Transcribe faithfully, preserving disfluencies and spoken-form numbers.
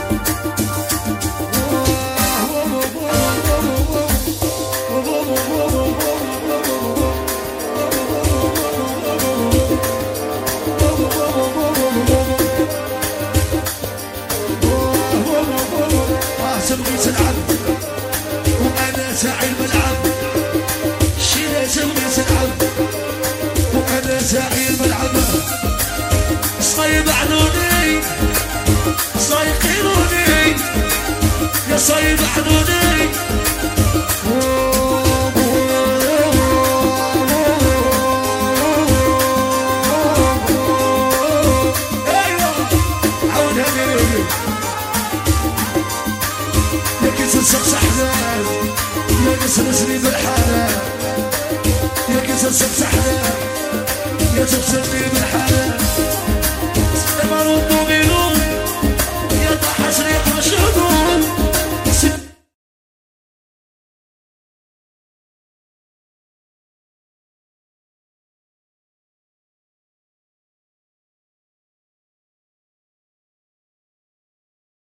ساعي الملعب صايب عنوني صايقينوني يا صايب عنوني ايوه عودها لي يا كيس الصحصحنا يا كيس نسري بالحالة يا كيس الصحصحنا يا تبصرني بالحالة